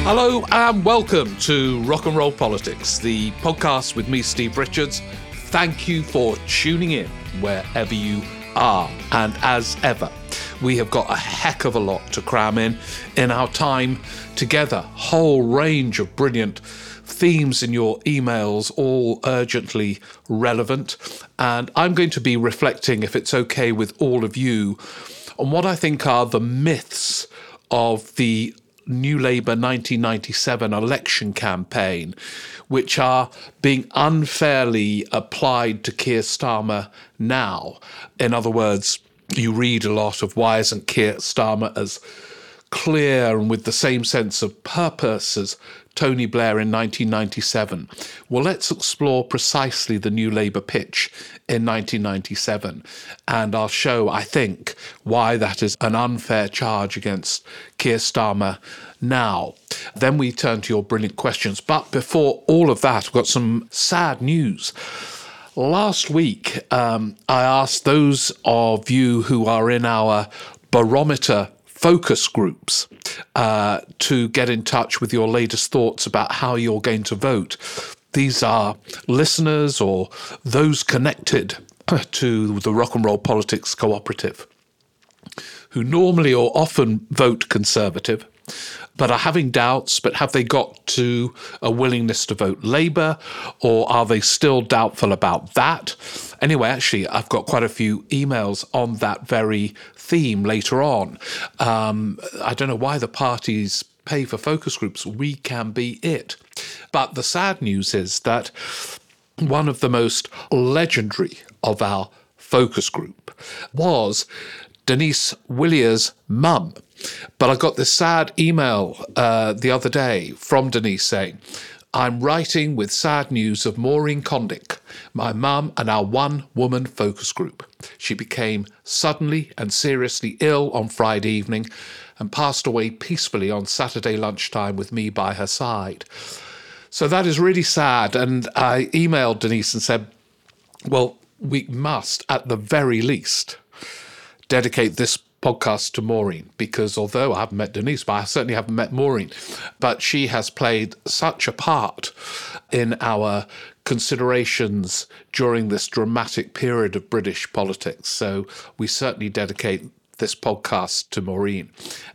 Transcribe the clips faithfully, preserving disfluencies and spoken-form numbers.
Hello and welcome to Rock and Roll Politics, the podcast with me, Steve Richards. Thank you for tuning in wherever you are. And as ever, we have got a heck of a lot to cram in in our time together. Whole range of brilliant themes in your emails, all urgently relevant. And I'm going to be reflecting, if it's okay with all of you, on what I think are the myths of the New Labour nineteen ninety-seven election campaign, which are being unfairly applied to Keir Starmer now. In other words, you read a lot of why isn't Keir Starmer as clear and with the same sense of purpose as Tony Blair in nineteen ninety-seven. Well, let's explore precisely the New Labour pitch in nineteen ninety-seven, and I'll show, I think, why that is an unfair charge against Keir Starmer now. Then we turn to your brilliant questions. But before all of that, I've got some sad news. Last week, um, I asked those of you who are in our barometer focus groups uh, to get in touch with your latest thoughts about how you're going to vote. These are listeners or those connected to the Rock and Roll Politics Cooperative who normally or often vote Conservative, but are having doubts. But have they got to a willingness to vote Labour, or are they still doubtful about that? Anyway, actually, I've got quite a few emails on that very theme later on. Um, I don't know why the parties pay for focus groups. We can be it. But the sad news is that one of the most legendary of our focus group was Denise Willier's mum. But I got this sad email uh, the other day from Denise saying, "I'm writing with sad news of Maureen Condick, my mum and our one-woman focus group. She became suddenly and seriously ill on Friday evening and passed away peacefully on Saturday lunchtime with me by her side." So that is really sad. And I emailed Denise and said, well, we must, at the very least, dedicate this podcast to Maureen, because although I haven't met Denise, but I certainly haven't met Maureen, but she has played such a part in our considerations during this dramatic period of British politics. So we certainly dedicate this podcast to Maureen.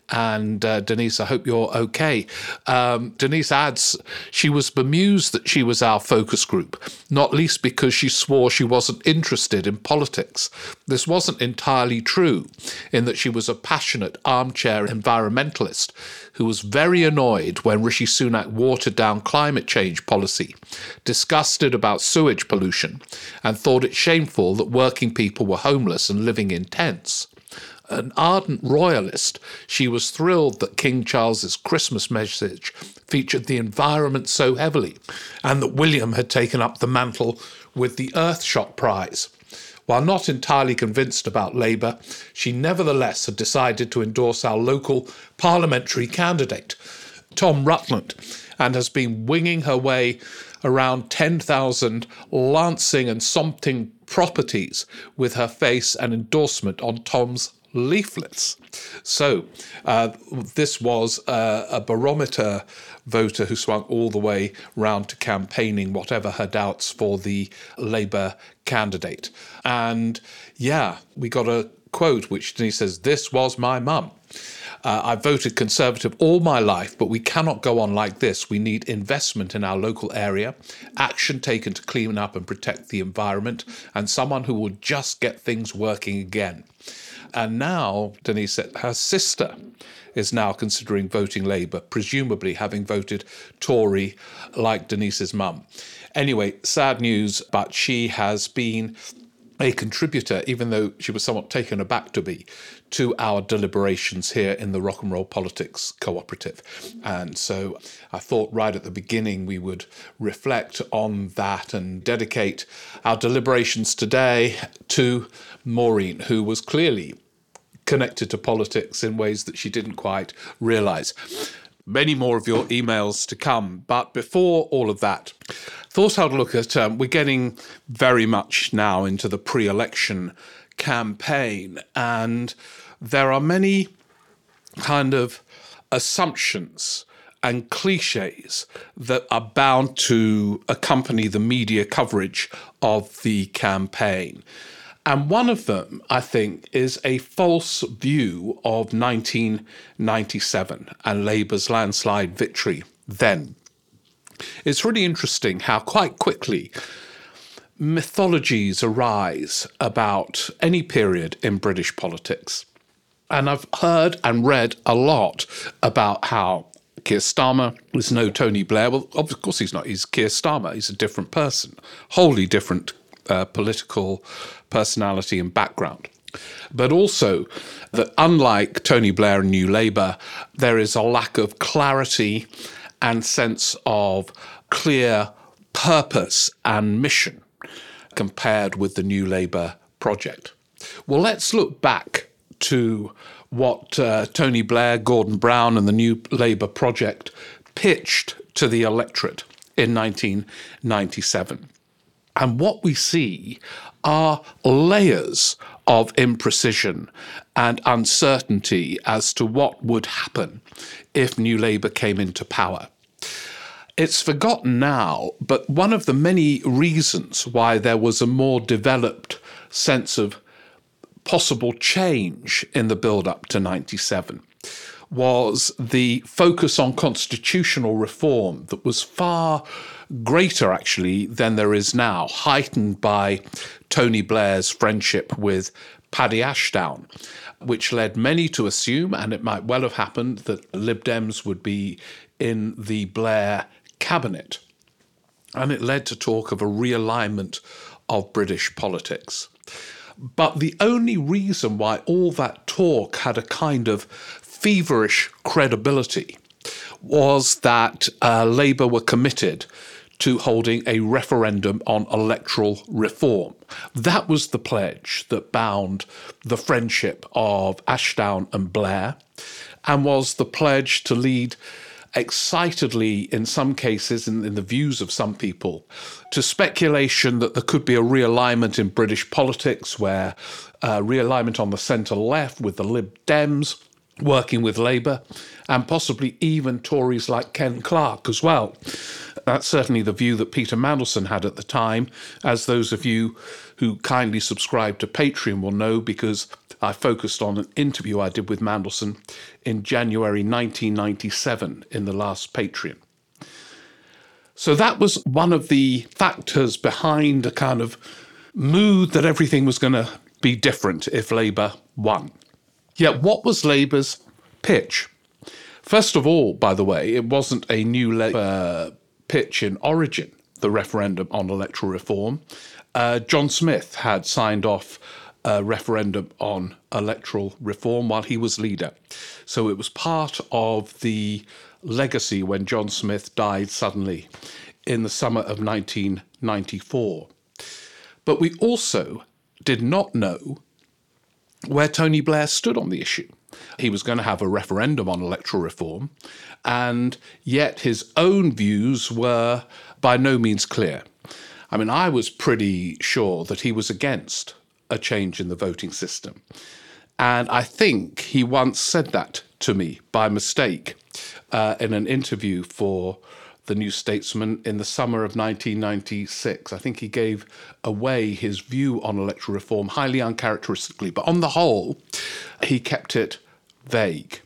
And uh, Denise, I hope you're okay. Um, Denise adds, she was bemused that she was our focus group, not least because she swore she wasn't interested in politics. This wasn't entirely true, in that she was a passionate armchair environmentalist who was very annoyed when Rishi Sunak watered down climate change policy, disgusted about sewage pollution, and thought it shameful that working people were homeless and living in tents. An ardent royalist, she was thrilled that King Charles's Christmas message featured the environment so heavily, and that William had taken up the mantle with the Earthshot Prize. While not entirely convinced about Labour, she nevertheless had decided to endorse our local parliamentary candidate, Tom Rutland, and has been winging her way around ten thousand Lancing and Sompting properties with her face and endorsement on Tom's leaflets. So uh, this was uh, a barometer voter who swung all the way round to campaigning, whatever her doubts for the Labour candidate. And yeah, we got a quote which Denise says, "This was my mum. Uh, I voted Conservative all my life, but we cannot go on like this. We need investment in our local area, action taken to clean up and protect the environment, and someone who will just get things working again." And now, Denise said, her sister is now considering voting Labour, presumably having voted Tory like Denise's mum. Anyway, sad news, but she has been a contributor, even though she was somewhat taken aback to be, to our deliberations here in the Rock and Roll Politics Cooperative. And so I thought right at the beginning we would reflect on that and dedicate our deliberations today to Maureen, who was clearly connected to politics in ways that she didn't quite realise. Many more of your emails to come. But before all of that, thought I'd look at, um, we're getting very much now into the pre-election campaign, and there are many kind of assumptions and cliches that are bound to accompany the media coverage of the campaign. And one of them, I think, is a false view of nineteen ninety-seven and Labour's landslide victory then. It's really interesting how quite quickly mythologies arise about any period in British politics. And I've heard and read a lot about how Keir Starmer is no Tony Blair. Well, of course he's not. He's Keir Starmer. He's a different person, wholly different uh, political personality and background. But also that unlike Tony Blair and New Labour, there is a lack of clarity and sense of clear purpose and mission compared with the New Labour project. Well, let's look back to what uh, Tony Blair, Gordon Brown and the New Labour project pitched to the electorate in nineteen ninety-seven. And what we see are layers of imprecision and uncertainty as to what would happen if New Labour came into power. It's forgotten now, but one of the many reasons why there was a more developed sense of possible change in the build-up to ninety-seven was the focus on constitutional reform that was far greater, actually, than there is now, heightened by Tony Blair's friendship with Paddy Ashdown, which led many to assume, and it might well have happened, that Lib Dems would be in the Blair cabinet. And it led to talk of a realignment of British politics. But the only reason why all that talk had a kind of feverish credibility was that uh, Labour were committed to holding a referendum on electoral reform. That was the pledge that bound the friendship of Ashdown and Blair, and was the pledge to lead excitedly, in some cases, in, in the views of some people, to speculation that there could be a realignment in British politics, where uh, realignment on the centre-left with the Lib Dems working with Labour, and possibly even Tories like Ken Clarke as well. That's certainly the view that Peter Mandelson had at the time, as those of you who kindly subscribe to Patreon will know, because I focused on an interview I did with Mandelson in January nineteen ninety-seven in the last Patreon. So that was one of the factors behind a kind of mood that everything was going to be different if Labour won. Yet what was Labour's pitch? First of all, by the way, it wasn't a New Labour pitch in origin, the referendum on electoral reform. Uh, John Smith had signed off a referendum on electoral reform while he was leader. So it was part of the legacy when John Smith died suddenly in the summer of nineteen ninety-four. But we also did not know where Tony Blair stood on the issue. He was going to have a referendum on electoral reform, and yet his own views were by no means clear. I mean, I was pretty sure that he was against a change in the voting system. And I think he once said that to me by mistake uh, in an interview for the New Statesman in the summer of nineteen ninety-six. I think he gave away his view on electoral reform highly uncharacteristically, but on the whole, he kept it vague.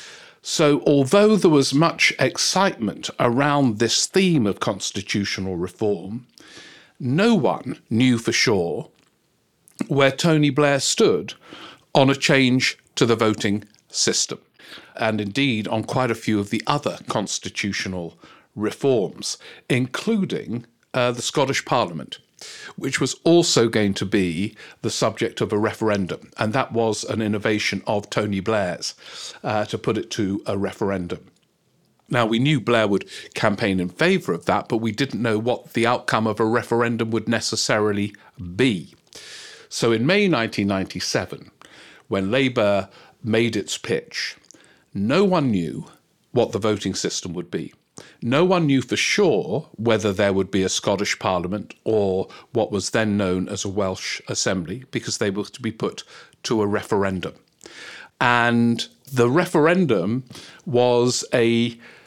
So although there was much excitement around this theme of constitutional reform, no one knew for sure where Tony Blair stood on a change to the voting system, and indeed on quite a few of the other constitutional reforms, including uh, the Scottish Parliament, which was also going to be the subject of a referendum. And that was an innovation of Tony Blair's, uh, to put it to a referendum. Now, we knew Blair would campaign in favour of that, but we didn't know what the outcome of a referendum would necessarily be. So in May nineteen ninety-seven, when Labour made its pitch, no one knew what the voting system would be. No one knew for sure whether there would be a Scottish Parliament or what was then known as a Welsh Assembly, because they were to be put to a referendum. And the referendum was a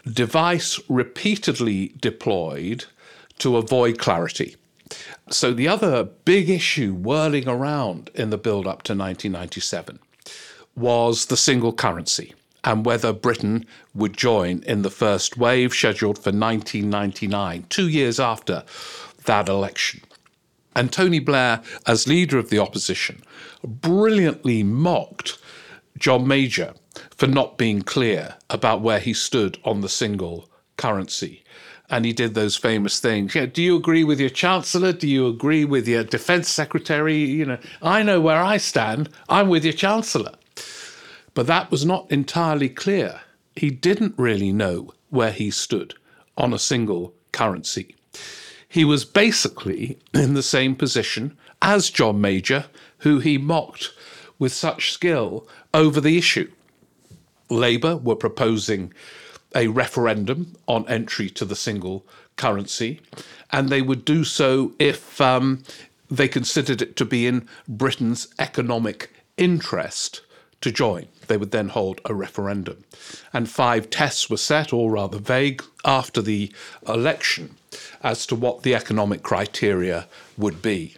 device repeatedly deployed to avoid clarity. So the other big issue whirling around in the build-up to nineteen ninety-seven was the single currency and whether Britain would join in the first wave scheduled for nineteen ninety-nine, two years after that election. And Tony Blair, as leader of the opposition, brilliantly mocked John Major for not being clear about where he stood on the single currency. And he did those famous things. Yeah, do you agree with your Chancellor? Do you agree with your Defence Secretary? You know, I know where I stand. I'm with your Chancellor. But that was not entirely clear. He didn't really know where he stood on a single currency. He was basically in the same position as John Major, who he mocked with such skill over the issue. Labour were proposing a referendum on entry to the single currency, and they would do so if um, they considered it to be in Britain's economic interest to join. They would then hold a referendum. And five tests were set, all rather vague, after the election as to what the economic criteria would be.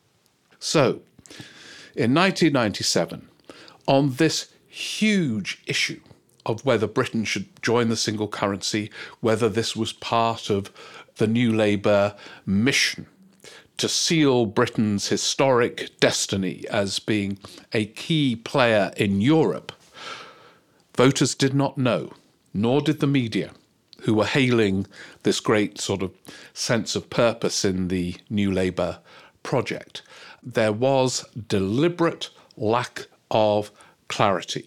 So, in nineteen ninety-seven, on this huge issue of whether Britain should join the single currency, whether this was part of the New Labour mission to seal Britain's historic destiny as being a key player in Europe, voters did not know, nor did the media, who were hailing this great sort of sense of purpose in the New Labour project. There was deliberate lack of clarity.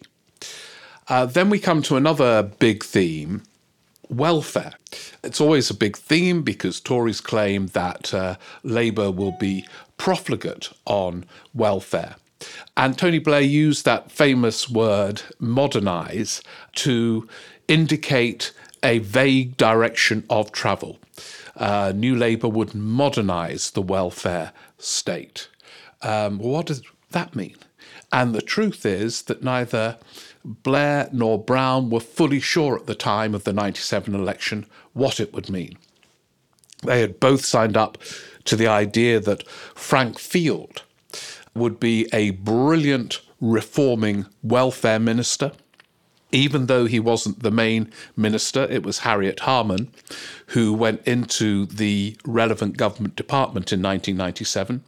Uh, then we come to another big theme, welfare. It's always a big theme because Tories claim that uh, Labour will be profligate on welfare. And Tony Blair used that famous word, modernise, to indicate a vague direction of travel. Uh, New Labour would modernise the welfare state. Um, what does that mean? And the truth is that neither Blair nor Brown were fully sure at the time of the ninety-seven election what it would mean. They had both signed up to the idea that Frank Field would be a brilliant reforming welfare minister. Even though he wasn't the main minister, it was Harriet Harman who went into the relevant government department in nineteen ninety-seven.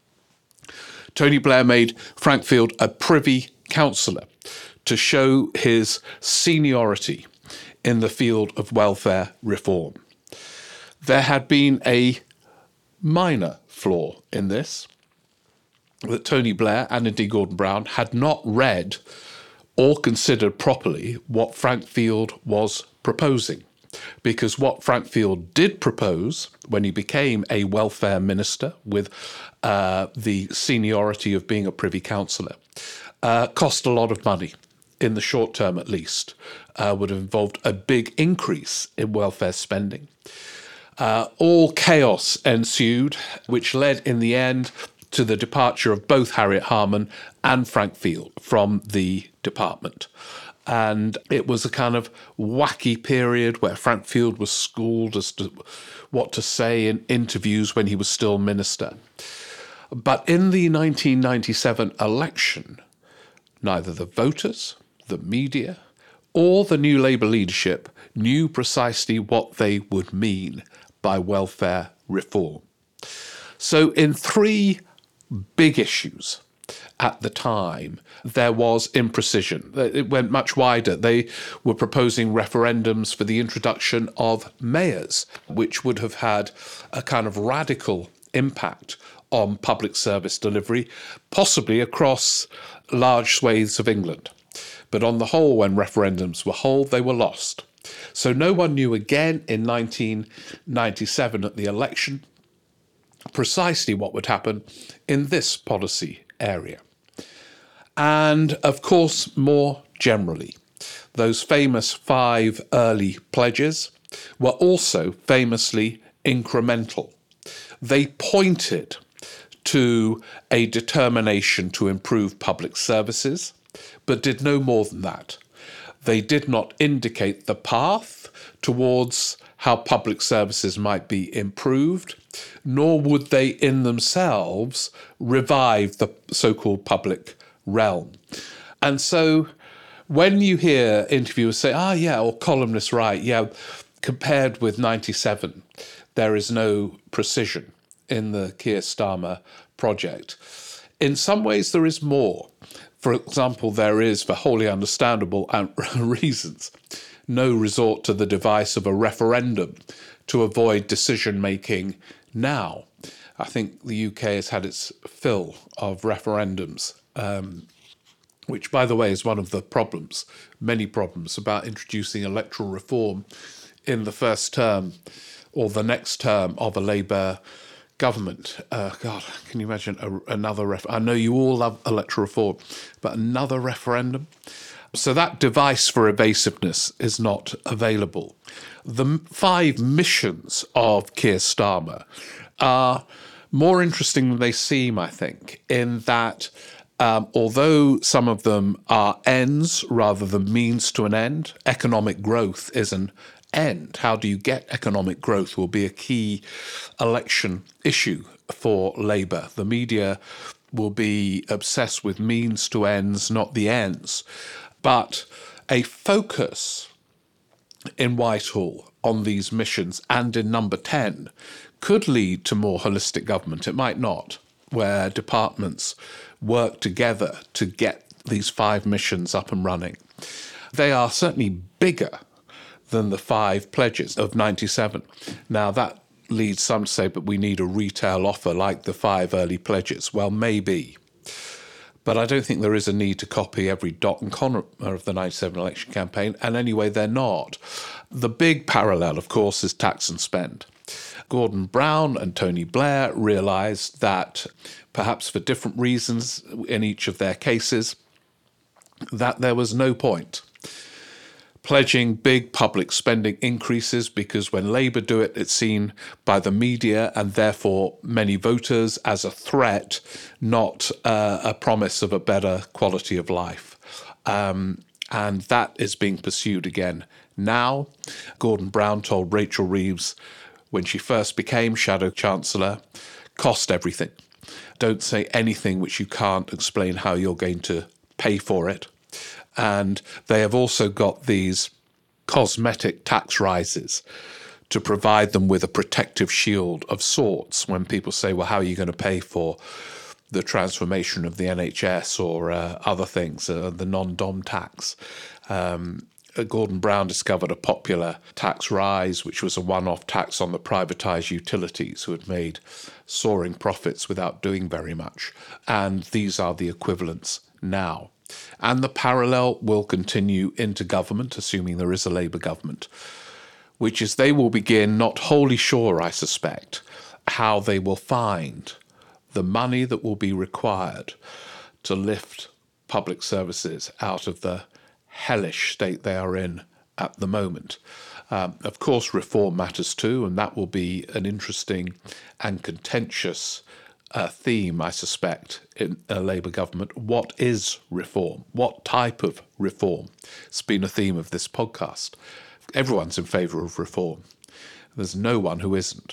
Tony Blair made Frank Field a Privy Councillor to show his seniority in the field of welfare reform. There had been a minor flaw in this, that Tony Blair and indeed Gordon Brown had not read or considered properly what Frank Field was proposing. Because what Frank Field did propose when he became a welfare minister with uh, the seniority of being a Privy Councillor uh, cost a lot of money. In the short term at least, uh, would have involved a big increase in welfare spending. Uh, all chaos ensued, which led in the end to the departure of both Harriet Harman and Frank Field from the department. And it was a kind of wacky period where Frank Field was schooled as to what to say in interviews when he was still minister. But in the nineteen ninety-seven election, neither the voters, the media, or the New Labour leadership knew precisely what they would mean by welfare reform. So in three big issues at the time, there was imprecision. It went much wider. They were proposing referendums for the introduction of mayors, which would have had a kind of radical impact on public service delivery, possibly across large swathes of England. But on the whole, when referendums were held, they were lost. So no one knew again in nineteen ninety-seven at the election precisely what would happen in this policy area. And of course, more generally, those famous five early pledges were also famously incremental. They pointed to a determination to improve public services, but did no more than that. They did not indicate the path towards how public services might be improved, nor would they in themselves revive the so-called public realm. And so when you hear interviewers say, ah, yeah, or columnists write, yeah, compared with ninety-seven, there is no precision in the Keir Starmer project. In some ways, there is more. For example, there is, for wholly understandable reasons, no resort to the device of a referendum to avoid decision-making now. I think the U K has had its fill of referendums, um, which, by the way, is one of the problems, many problems, about introducing electoral reform in the first term or the next term of a Labour government. Uh, God, can you imagine a, another ref? I know you all love electoral reform, but another referendum? So that device for evasiveness is not available. The five missions of Keir Starmer are more interesting than they seem, I think, in that um, although some of them are ends rather than means to an end, economic growth is an end. How do you get economic growth will be a key election issue for Labour. The media will be obsessed with means to ends, not the ends. But a focus in Whitehall on these missions and in number ten could lead to more holistic government. It might not, where departments work together to get these five missions up and running. They are certainly bigger than the five pledges of ninety-seven. Now, that leads some to say, but we need a retail offer like the five early pledges. Well, maybe. But I don't think there is a need to copy every dot and comma of the ninety-seven election campaign, and anyway, they're not. The big parallel, of course, is tax and spend. Gordon Brown and Tony Blair realised that, perhaps for different reasons in each of their cases, that there was no point pledging big public spending increases, because when Labour do it, it's seen by the media and therefore many voters as a threat, not uh, a promise of a better quality of life. Um, and that is being pursued again now. Gordon Brown told Rachel Reeves when she first became Shadow Chancellor, cost everything. Don't say anything which you can't explain how you're going to pay for it. And they have also got these cosmetic tax rises to provide them with a protective shield of sorts when people say, well, how are you going to pay for the transformation of the N H S or uh, other things, uh, the non-dom tax? Um, Gordon Brown discovered a popular tax rise, which was a one-off tax on the privatised utilities who had made soaring profits without doing very much. And these are the equivalents now. And the parallel will continue into government, assuming there is a Labour government, which is they will begin, not wholly sure, I suspect, how they will find the money that will be required to lift public services out of the hellish state they are in at the moment. Um, of course, reform matters too, and that will be an interesting and contentious uh, theme, I suspect, in a Labour government. What is reform? What type of reform? It's been a theme of this podcast. Everyone's in favour of reform. There's no one who isn't.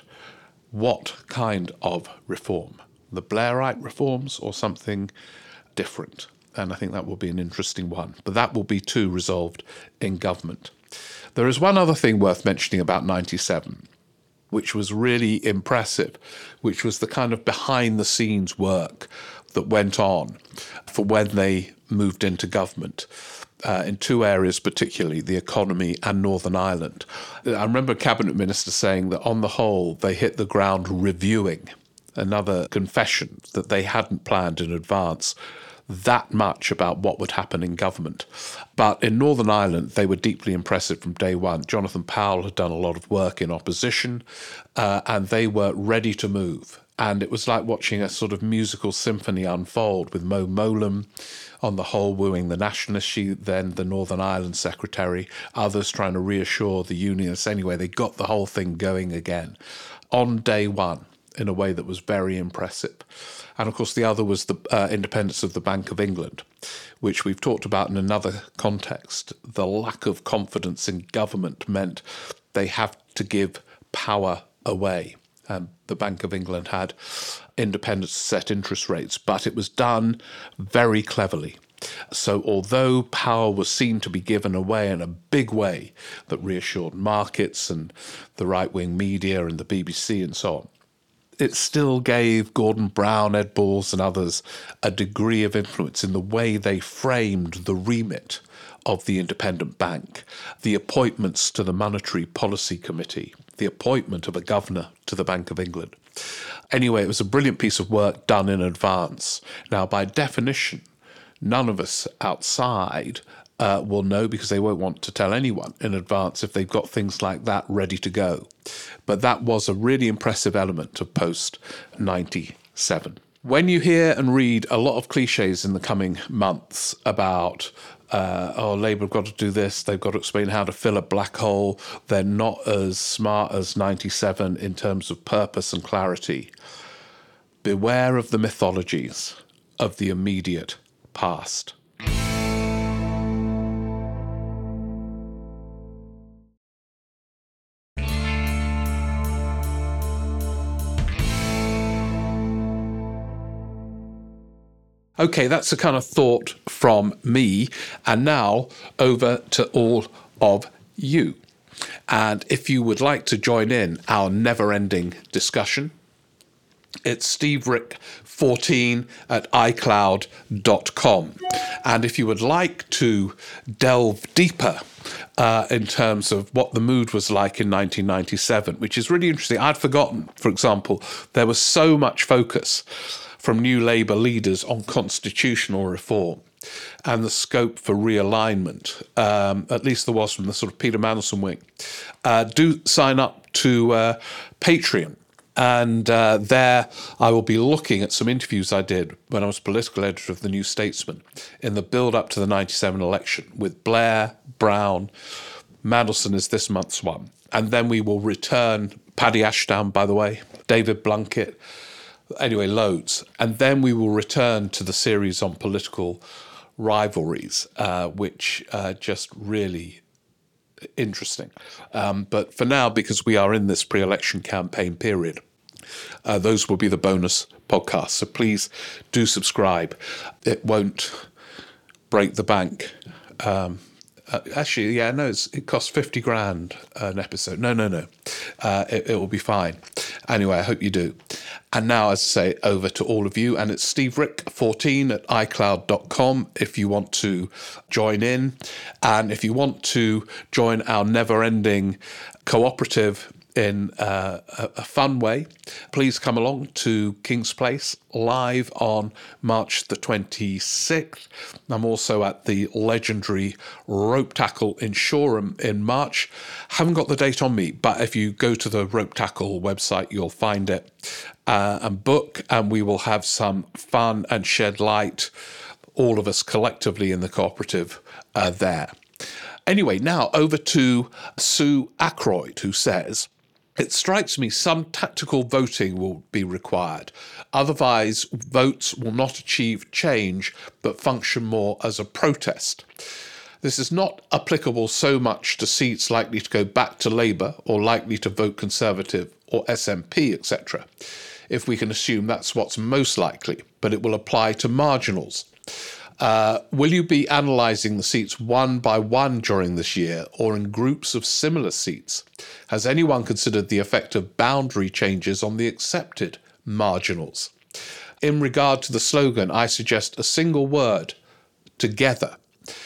What kind of reform? The Blairite reforms or something different? And I think that will be an interesting one. But that will be too resolved in government. There is one other thing worth mentioning about ninety-seven, which was really impressive, which was the kind of behind-the-scenes work that went on for when they moved into government, uh, in two areas particularly, the economy and Northern Ireland. I remember a cabinet minister saying that on the whole, they hit the ground reviewing, another confession that they hadn't planned in advance that much about what would happen in government. But in Northern Ireland, they were deeply impressive from day one. Jonathan Powell had done a lot of work in opposition, uh, and they were ready to move. And it was like watching a sort of musical symphony unfold, with Mo Mowlam on the whole wooing the nationalists, she then the Northern Ireland secretary, others trying to reassure the unionists. Anyway, they got the whole thing going again on day one. in a way that was very impressive. And of course, the other was the uh, independence of the Bank of England, which we've talked about in another context. The lack of confidence in government meant they have to give power away. Um, the Bank of England had independence to set interest rates, but it was done very cleverly. So although power was seen to be given away in a big way that reassured markets and the right-wing media and the B B C and so on, it still gave Gordon Brown, Ed Balls and others a degree of influence in the way they framed the remit of the independent bank, the appointments to the Monetary Policy Committee, the appointment of a governor to the Bank of England. Anyway, it was a brilliant piece of work done in advance. Now, by definition, none of us outside uh, will know, because they won't want to tell anyone in advance if they've got things like that ready to go. But that was a really impressive element of post ninety-seven. When you hear and read a lot of cliches in the coming months about, uh, oh, Labour have got to do this, they've got to explain how to fill a black hole, they're not as smart as ninety-seven in terms of purpose and clarity, beware of the mythologies of the immediate past. Okay, that's a kind of thought from me, and now over to all of you. And if you would like to join in our never-ending discussion, it's steve rick fourteen at i cloud dot com. And if you would like to delve deeper uh, in terms of what the mood was like in nineteen ninety-seven, which is really interesting. I'd forgotten, for example, there was so much focus from New Labour leaders on constitutional reform and the scope for realignment, um, at least there was from the sort of Peter Mandelson wing. Uh, do sign up to uh, Patreon. And uh, there I will be looking at some interviews I did when I was political editor of The New Statesman in the build-up to the ninety-seven election with Blair, Brown, Mandelson is this month's one. And then we will return, Paddy Ashdown, by the way, David Blunkett, anyway, loads. And then we will return to the series on political rivalries, uh, which uh, just really interesting. Um, but for now, because we are in this pre-election campaign period, uh, those will be the bonus podcasts. So please do subscribe. It won't break the bank. Um, uh, actually, yeah, no, it's, it costs fifty grand an episode. No, no, no. Uh, it, it will be fine. Anyway, I hope you do. And now, as I say, over to all of you. And it's steve rick fourteen at i cloud dot com if you want to join in. And if you want to join our never-ending cooperative in uh, a, a fun way, please come along to King's Place live on March the twenty-sixth. I'm also at the legendary Rope Tackle in Shoreham in March. Haven't got the date on me, but if you go to the Rope Tackle website, you'll find it uh, and book, and we will have some fun and shed light, all of us collectively in the cooperative uh, there. Anyway, now over to Sue Ackroyd, who says, it strikes me some tactical voting will be required. Otherwise, votes will not achieve change, but function more as a protest. This is not applicable so much to seats likely to go back to Labour or likely to vote Conservative or S N P, et cetera, if we can assume that's what's most likely, but it will apply to marginals. Uh, will you be analysing the seats one by one during this year or in groups of similar seats? Has anyone considered the effect of boundary changes on the accepted marginals? In regard to the slogan, I suggest a single word, together.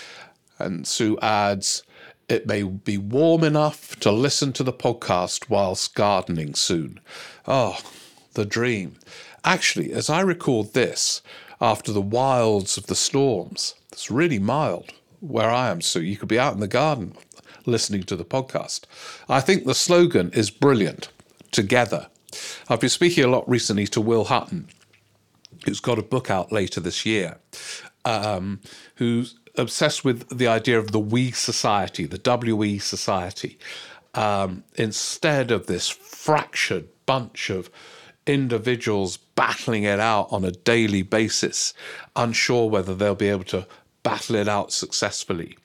And Sue adds, it may be warm enough to listen to the podcast whilst gardening soon. Oh, the dream. Actually, as I record this, after the wilds of the storms, it's really mild where I am, Sue. You could be out in the garden listening to the podcast. I think the slogan is brilliant, together. I've been speaking a lot recently to Will Hutton, who's got a book out later this year, um, who's obsessed with the idea of the we society, the W E society, um, instead of this fractured bunch of individuals battling it out on a daily basis, unsure whether they'll be able to battle it out successfully.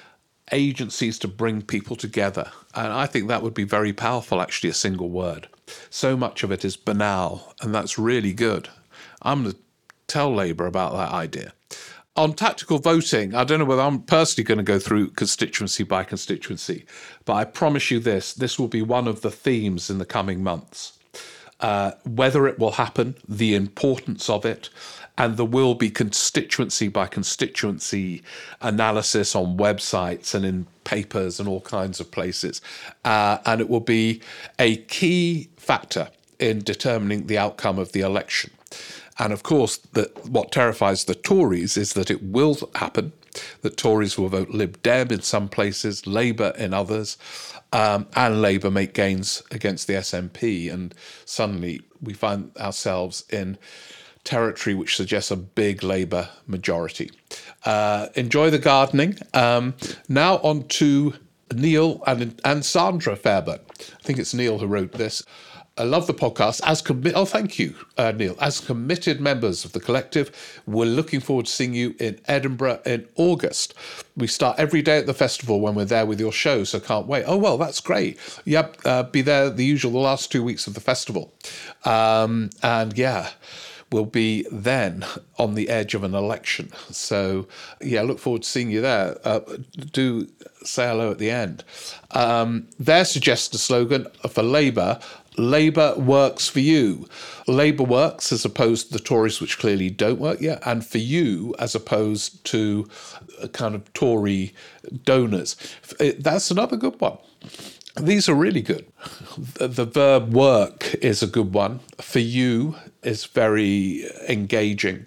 Agencies to bring people together. And I think that would be very powerful, actually, a single word. So much of it is banal, and that's really good. I'm going to tell Labour about that idea. On tactical voting, I don't know whether I'm personally going to go through constituency by constituency, but I promise you this, this will be one of the themes in the coming months. Uh, whether it will happen, the importance of it, and there will be constituency by constituency analysis on websites and in papers and all kinds of places. Uh, and it will be a key factor in determining the outcome of the election. And of course, the, what terrifies the Tories is that it will happen, that Tories will vote Lib Dem in some places, Labour in others, um, and Labour make gains against the S N P. And suddenly we find ourselves in territory which suggests a big Labour majority. Uh, enjoy the gardening. Um, now on to Neil and, and Sandra Fairburn. I think it's Neil who wrote this. I love the podcast. As commi- Oh, thank you, uh, Neil. As committed members of the collective, we're looking forward to seeing you in Edinburgh in August. We start every day at the festival when we're there with your show, so can't wait. Oh, well, that's great. Yep, uh, be there the usual, the last two weeks of the festival. Um, and yeah, we'll be then on the edge of an election. So, yeah, look forward to seeing you there. Uh, do say hello at the end. Um, their suggested slogan for Labour, Labour works for you. Labour works as opposed to the Tories, which clearly don't work yet, and for you as opposed to a kind of Tory donors. That's another good one. These are really good. The verb work is a good one. For you is very engaging.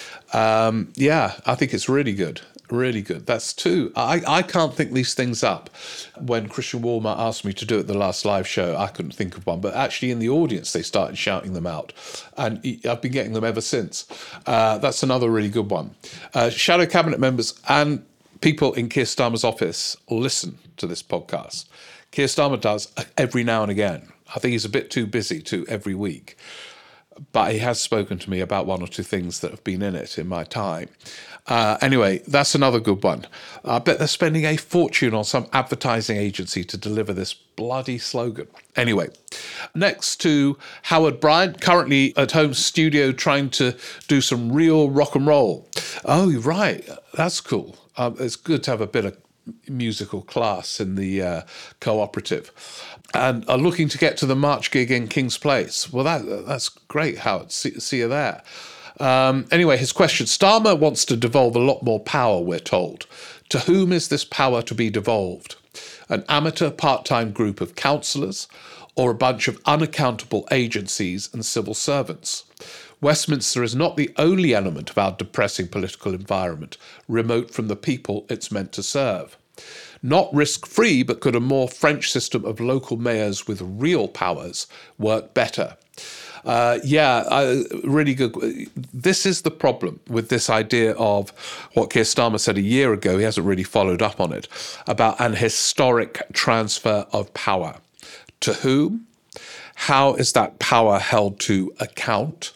Um, yeah, I think it's really good. Really good. That's two. I, I can't think these things up. When Christian Walmart asked me to do it the last live show, I couldn't think of one. But actually in the audience, they started shouting them out. And I've been getting them ever since. Uh, that's another really good one. Uh, shadow cabinet members and people in Keir Starmer's office listen to this podcast. Keir Starmer does every now and again. I think he's a bit too busy to every week. But he has spoken to me about one or two things that have been in it in my time. Uh, anyway, that's another good one. I bet they're spending a fortune on some advertising agency to deliver this bloody slogan. Anyway, next to Howard Bryant, currently at home studio trying to do some real rock and roll. Oh, right. That's cool. Um, it's good to have a bit of musical class in the uh, cooperative, and are looking to get to the March gig in King's Place. Well, that that's great, Howard. See, see you there. Um, anyway, his question. Starmer wants to devolve a lot more power, we're told. To whom is this power to be devolved? An amateur part-time group of councillors or a bunch of unaccountable agencies and civil servants? Westminster is not the only element of our depressing political environment, remote from the people it's meant to serve. Not risk-free, but could a more French system of local mayors with real powers work better? Uh, yeah, uh, really good. This is the problem with this idea of what Keir Starmer said a year ago. He hasn't really followed up on it, about an historic transfer of power. To whom? How is that power held to account?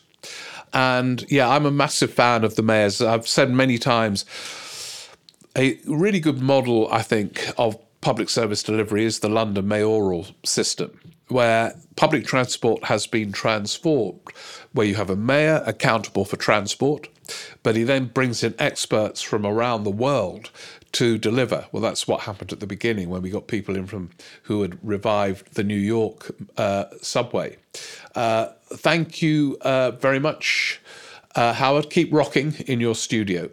And yeah, I'm a massive fan of the mayors. I've said many times, a really good model, I think, of public service delivery is the London mayoral system, where public transport has been transformed, where you have a mayor accountable for transport, but he then brings in experts from around the world to deliver. Well, that's what happened at the beginning when we got people in from who had revived the New York uh, subway. Uh, thank you uh, very much, uh, Howard. Keep rocking in your studio.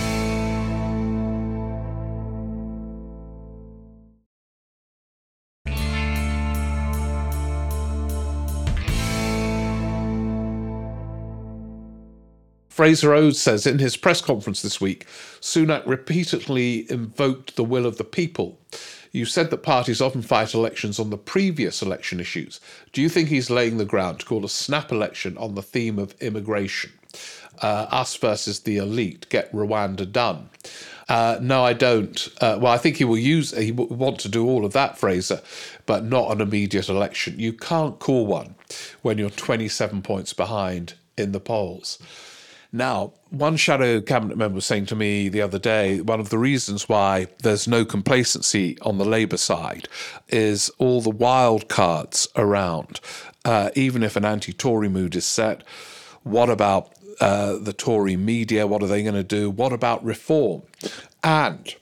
Fraser Oates says, in his press conference this week, Sunak repeatedly invoked the will of the people. You said that parties often fight elections on the previous election issues. Do you think he's laying the ground to call a snap election on the theme of immigration? Uh, us versus the elite, get Rwanda done. Uh, no, I don't. Uh, well, I think he will use, he will want to do all of that, Fraser, but not an immediate election. You can't call one. when you're twenty-seven points behind in the polls. Now, one shadow cabinet member was saying to me the other day, one of the reasons why there's no complacency on the Labour side is all the wild cards around. Uh, even if an anti-Tory mood is set, what about uh, the Tory media? What are they going to do? What about reform? And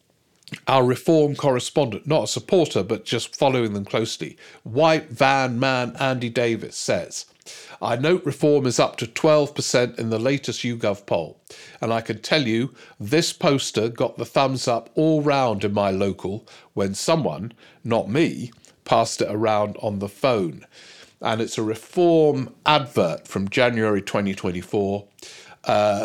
our reform correspondent, not a supporter, but just following them closely, white van man Andy Davis says, I note reform is up to twelve percent in the latest YouGov poll. And I can tell you, this poster got the thumbs up all round in my local when someone, not me, passed it around on the phone. And it's a reform advert from January twenty twenty-four, uh,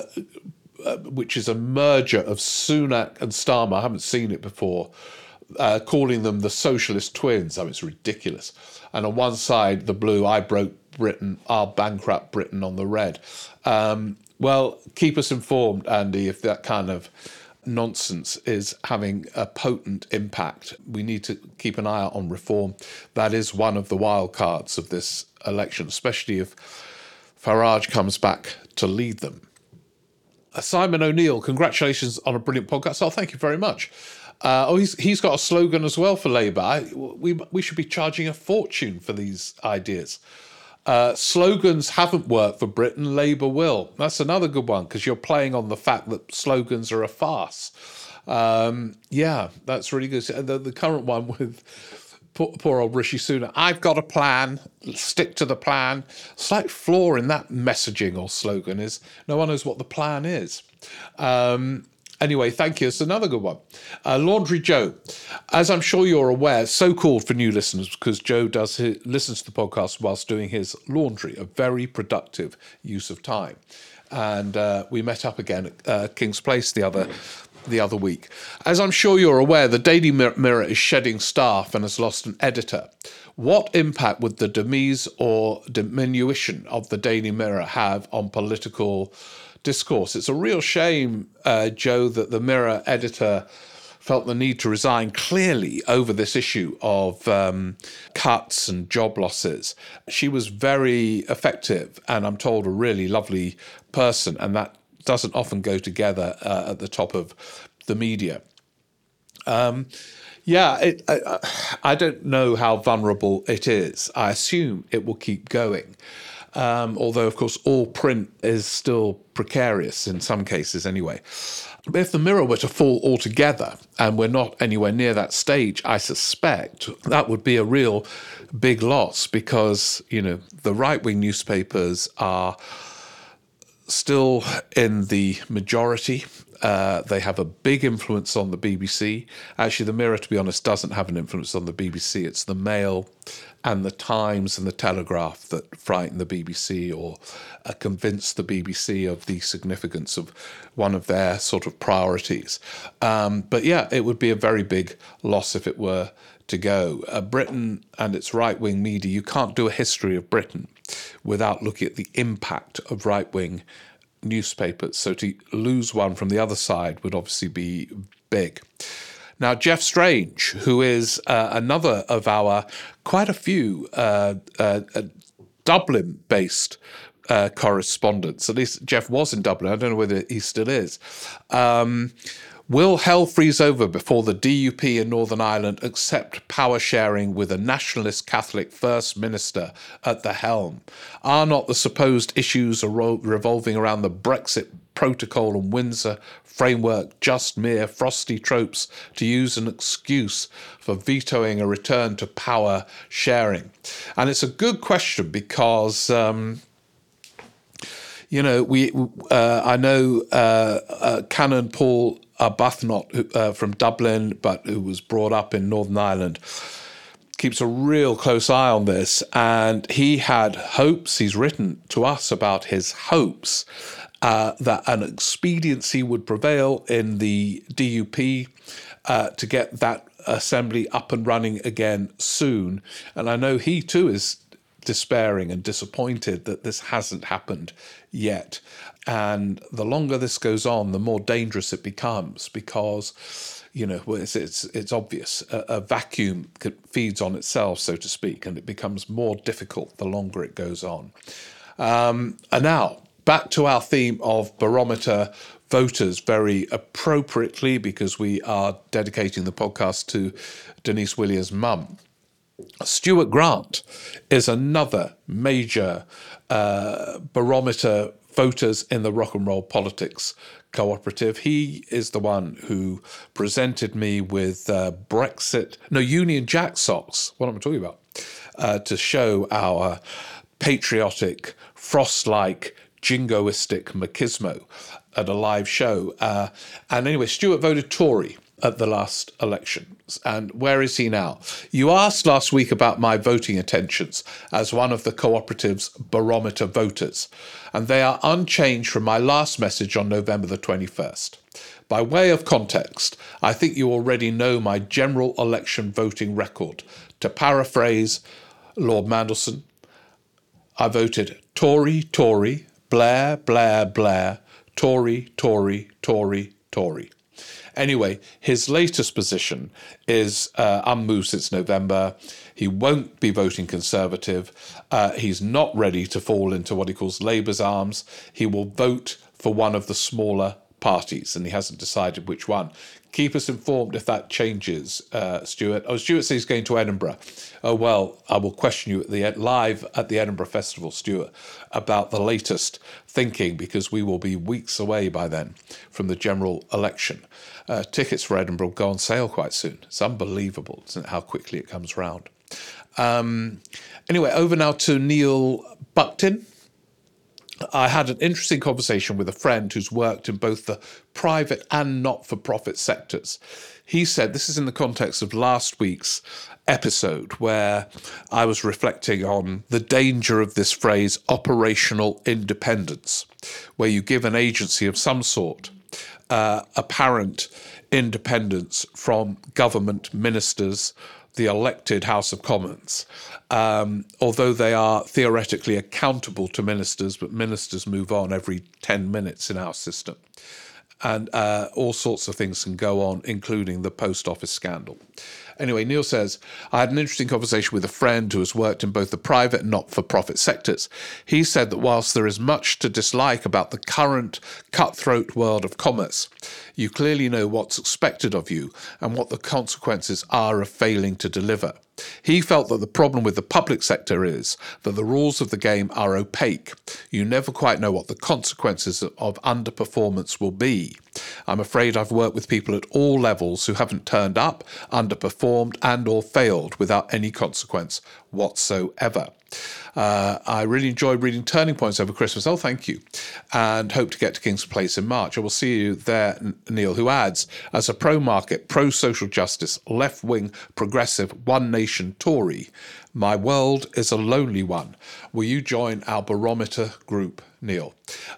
which is a merger of Sunak and Starmer. I haven't seen it before, uh, calling them the socialist twins. I mean, it's ridiculous. And on one side, the blue, I broke Britain, I'll bankrupt Britain on the red. Um, well, keep us informed, Andy, if that kind of nonsense is having a potent impact. We need to keep an eye out on reform. That is one of the wild cards of this election, especially if Farage comes back to lead them. Uh, Simon O'Neill, congratulations on a brilliant podcast. Oh, thank you very much. Uh, oh, he's he's got a slogan as well for Labour. I, we we should be charging a fortune for these ideas. Uh, slogans haven't worked for Britain, Labour will. That's another good one, because you're playing on the fact that slogans are a farce. Um, yeah, that's really good. The, the current one with poor, poor old Rishi Sunak, I've got a plan, stick to the plan. Slight flaw in that messaging or slogan is no one knows what the plan is. Um, Anyway, thank you. It's another good one. Uh, Laundry Joe, as I'm sure you're aware, so called for new listeners because Joe does his, listens to the podcast whilst doing his laundry, a very productive use of time. And uh, we met up again at uh, King's Place the other the other week. As I'm sure you're aware, the Daily Mirror is shedding staff and has lost an editor. What impact would the demise or diminution of the Daily Mirror have on political discourse? It's a real shame, uh, Joe, that the Mirror editor felt the need to resign clearly over this issue of um, cuts and job losses. She was very effective and I'm told a really lovely person, and that doesn't often go together uh, at the top of the media. Um, yeah, it, I, I don't know how vulnerable it is. I assume it will keep going. Um, although, of course, all print is still precarious in some cases anyway. But if the Mirror were to fall altogether, and we're not anywhere near that stage, I suspect that would be a real big loss because, you know, the right-wing newspapers are still in the majority. Uh, they have a big influence on the B B C. Actually, the Mirror, to be honest, doesn't have an influence on the B B C. It's the Mail and the Times and the Telegraph that frighten the B B C or uh, convince the B B C of the significance of one of their sort of priorities. Um, but yeah, it would be a very big loss if it were to go. Uh, Britain and its right-wing media, you can't do a history of Britain without looking at the impact of right-wing newspapers. So to lose one from the other side would obviously be big. Now, Jeff Strange, who is uh, another of our quite a few uh, uh, uh, Dublin-based uh, correspondents, at least Jeff was in Dublin, I don't know whether he still is, um, will hell freeze over before the D U P in Northern Ireland accept power sharing with a nationalist Catholic First Minister at the helm? Are not the supposed issues revolving around the Brexit Protocol and Windsor framework just mere frosty tropes to use an excuse for vetoing a return to power sharing? And it's a good question because, um, you know, we uh, I know uh, uh, Canon Paul Arbuthnot uh, from Dublin, but who was brought up in Northern Ireland, keeps a real close eye on this. And he had hopes, he's written to us about his hopes, uh, that an expediency would prevail in the D U P uh, to get that assembly up and running again soon. And I know he too is despairing and disappointed that this hasn't happened yet. And the longer this goes on, the more dangerous it becomes, because, you know, it's it's, it's obvious. A, a vacuum feeds on itself, so to speak, and it becomes more difficult the longer it goes on. Um, and now, back to our theme of barometer voters, very appropriately, because we are dedicating the podcast to Denise Willier's mum. Stuart Grant is another major uh, barometer voters in the Rock and Roll Politics Cooperative. He is the one who presented me with uh, Brexit, no, Union Jack socks, what am I talking about, uh, to show our patriotic, Frost-like, jingoistic machismo at a live show. Uh, and anyway, Stuart voted Tory at the last elections. And where is he now? You asked last week about my voting intentions as one of the cooperative's barometer voters, and they are unchanged from my last message on November the twenty-first. By way of context, I think you already know my general election voting record. To paraphrase Lord Mandelson, I voted Tory, Tory, Blair, Blair, Blair, Tory, Tory, Tory, Tory. Anyway, his latest position is uh, unmoved since November. He won't be voting Conservative. Uh, he's not ready to fall into what he calls Labour's arms. He will vote for one of the smaller parties, and he hasn't decided which one. Keep us informed if that changes, uh, Stuart. Oh, Stuart says he's going to Edinburgh. Oh, well, I will question you at the live at the Edinburgh Festival, Stuart, about the latest thinking, because we will be weeks away by then from the general election. Uh, tickets for Edinburgh go on sale quite soon. It's unbelievable, isn't it, how quickly it comes round. Um, anyway, over now to Neil Buckton. I had an interesting conversation with a friend who's worked in both the private and not-for-profit sectors. He said, this is in the context of last week's episode, where I was reflecting on the danger of this phrase, operational independence, where you give an agency of some sort uh, apparent independence from government ministers, the elected House of Commons, um, although they are theoretically accountable to ministers, but ministers move on every ten minutes in our system. And uh, all sorts of things can go on, including the post office scandal. Anyway, Neil says, I had an interesting conversation with a friend who has worked in both the private and not-for-profit sectors. He said that whilst there is much to dislike about the current cutthroat world of commerce, you clearly know what's expected of you and what the consequences are of failing to deliver. He felt that the problem with the public sector is that the rules of the game are opaque. You never quite know what the consequences of underperformance will be. I'm afraid I've worked with people at all levels who haven't turned up, underperformed and or failed without any consequence whatsoever. Uh, I really enjoyed reading Turning Points over Christmas. Oh, thank you. And hope to get to King's Place in March. I will see you there, Neil, who adds, as a pro-market, pro-social justice, left-wing, progressive, one-nation Tory, my world is a lonely one. Will you join our barometer group, Neil?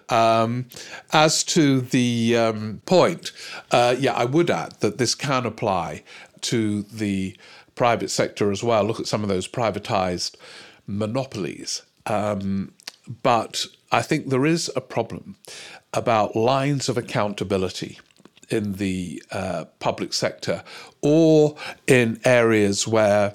Um, as to the um, point, uh, yeah, I would add that this can apply to the private sector as well. Look at some of those privatised monopolies. Um, but I think there is a problem about lines of accountability in the uh, public sector, or in areas where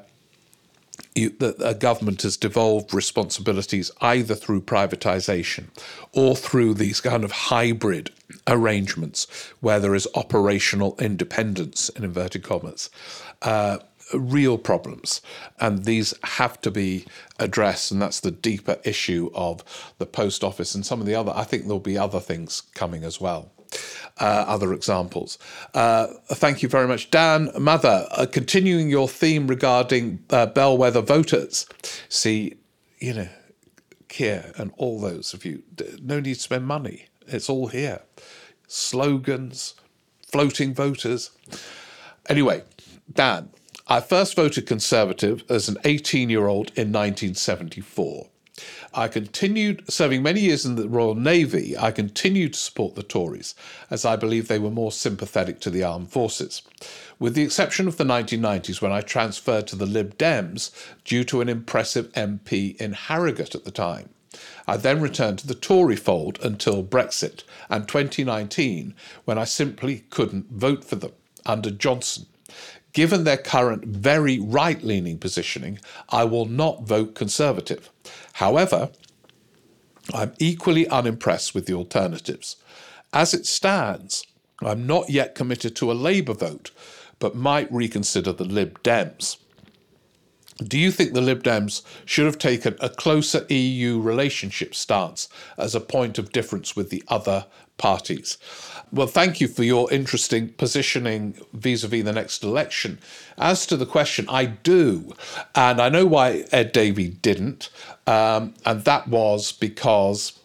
you, the, a government has devolved responsibilities either through privatisation or through these kind of hybrid arrangements where there is operational independence, in inverted commas. Uh, real problems, and these have to be addressed, and that's the deeper issue of the post office and some of the other, I think there'll be other things coming as well, uh, other examples. Uh, thank you very much. Dan Mother, uh, continuing your theme regarding uh, bellwether voters. See, you know, Keir and all those of you, no need to spend money. It's all here. Slogans, floating voters. Anyway, Dan, I first voted Conservative as an eighteen-year-old in nineteen seventy-four. I continued serving many years in the Royal Navy. I continued to support the Tories, as I believe they were more sympathetic to the armed forces, with the exception of the nineteen nineties when I transferred to the Lib Dems due to an impressive M P in Harrogate at the time. I then returned to the Tory fold until Brexit and twenty nineteen, when I simply couldn't vote for them under Johnson. Given their current very right-leaning positioning, I will not vote Conservative. However, I'm equally unimpressed with the alternatives. As it stands, I'm not yet committed to a Labour vote, but might reconsider the Lib Dems. Do you think the Lib Dems should have taken a closer E U relationship stance as a point of difference with the other parties? Well, thank you for your interesting positioning vis-a-vis the next election. As to the question, I do, and I know why Ed Davey didn't, um, and that was because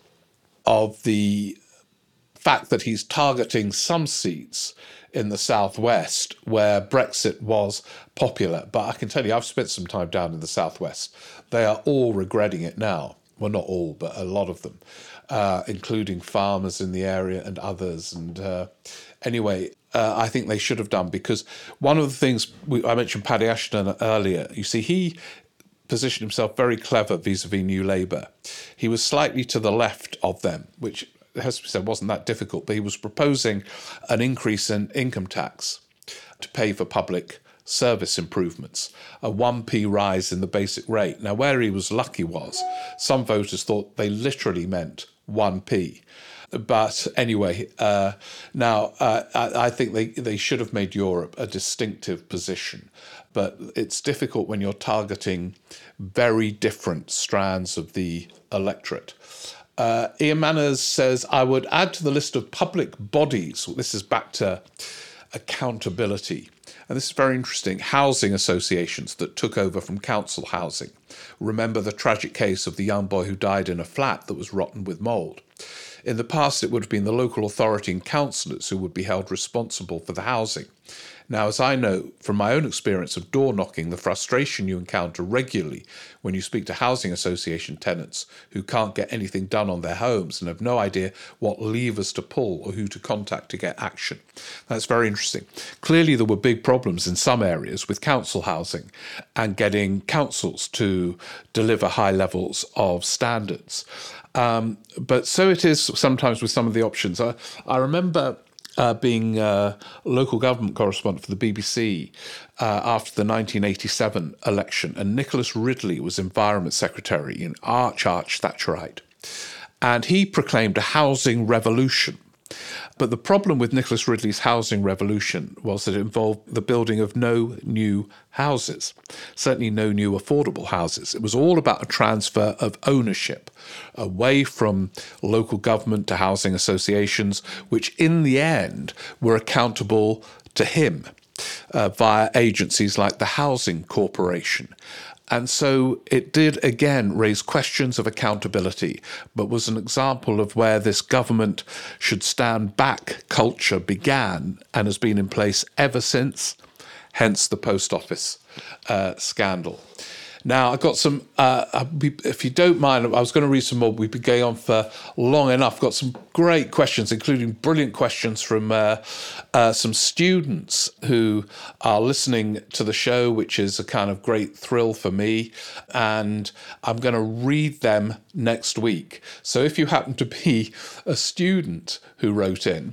of the fact that he's targeting some seats in the southwest where Brexit was popular. But I can tell you, I've spent some time down in the southwest. They are all regretting it now. Well, not all, but a lot of them, uh, including farmers in the area and others. And uh, anyway, uh, I think they should have done, because one of the things we, I mentioned Paddy Ashton earlier, you see, he positioned himself very clever vis-a-vis New Labour. He was slightly to the left of them, which, it has to be said, wasn't that difficult, but he was proposing an increase in income tax to pay for public service improvements, a one p rise in the basic rate. Now, where he was lucky was some voters thought they literally meant one p. But anyway, uh, now uh, I, I think they, they should have made Europe a distinctive position. But it's difficult when you're targeting very different strands of the electorate. Uh, Ian Manners says, I would add to the list of public bodies, this is back to accountability, and this is very interesting, housing associations that took over from council housing. Remember the tragic case of the young boy who died in a flat that was rotten with mould. In the past, it would have been the local authority and councillors who would be held responsible for the housing. Now, as I know from my own experience of door knocking, the frustration you encounter regularly when you speak to housing association tenants who can't get anything done on their homes and have no idea what levers to pull or who to contact to get action. That's very interesting. Clearly, there were big problems in some areas with council housing and getting councils to deliver high levels of standards. Um, but so it is sometimes with some of the options. I, I remember Uh, being a local government correspondent for the B B C uh, after the nineteen eighty-seven election, and Nicholas Ridley was Environment Secretary, an arch, arch Thatcherite, and he proclaimed a housing revolution. But the problem with Nicholas Ridley's housing revolution was that it involved the building of no new houses, certainly no new affordable houses. It was all about a transfer of ownership away from local government to housing associations, which in the end were accountable to him uh, via agencies like the Housing Corporation. And so it did, again, raise questions of accountability, but was an example of where this government should stand back culture began and has been in place ever since, hence the post office uh, scandal. Now, I've got some, uh, if you don't mind, I was going to read some more. We've been going on for long enough. Got some great questions, including brilliant questions from uh, uh, some students who are listening to the show, which is a kind of great thrill for me. And I'm going to read them next week. So if you happen to be a student who wrote in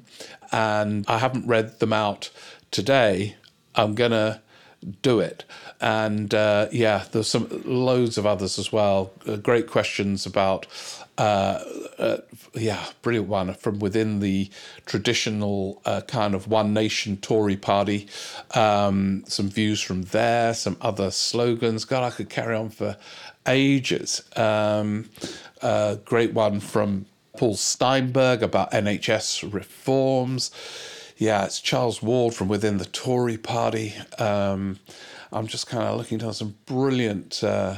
and I haven't read them out today, I'm going to do it. And uh, yeah, there's some loads of others as well. Uh, great questions about, uh, uh, yeah, brilliant one from within the traditional uh, kind of One Nation Tory party. Um, some views from there, some other slogans. God, I could carry on for ages. Um, uh, great one from Paul Steinberg about N H S reforms. Yeah, it's Charles Ward from within the Tory party. Um, I'm just kind of looking down some brilliant uh,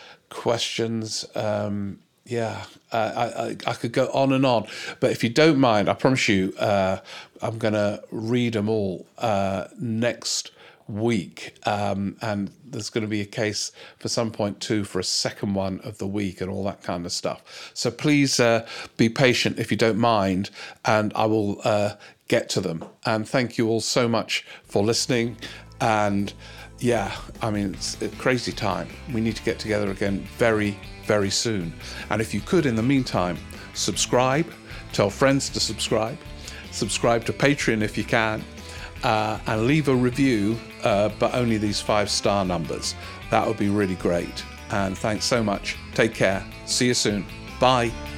questions. Um, yeah, uh, I, I, I could go on and on. But if you don't mind, I promise you, uh, I'm going to read them all uh, next week, um, and there's going to be a case for some point too for a second one of the week and all that kind of stuff. So please uh, be patient if you don't mind, and I will uh, get to them. And thank you all so much for listening. And yeah, I mean, it's a crazy time. We need to get together again very, very soon. And if you could, in the meantime, subscribe, tell friends to subscribe, subscribe to Patreon if you can. Uh, and leave a review, uh, but only these five star numbers. That would be really great. And thanks so much. Take care. See you soon. Bye.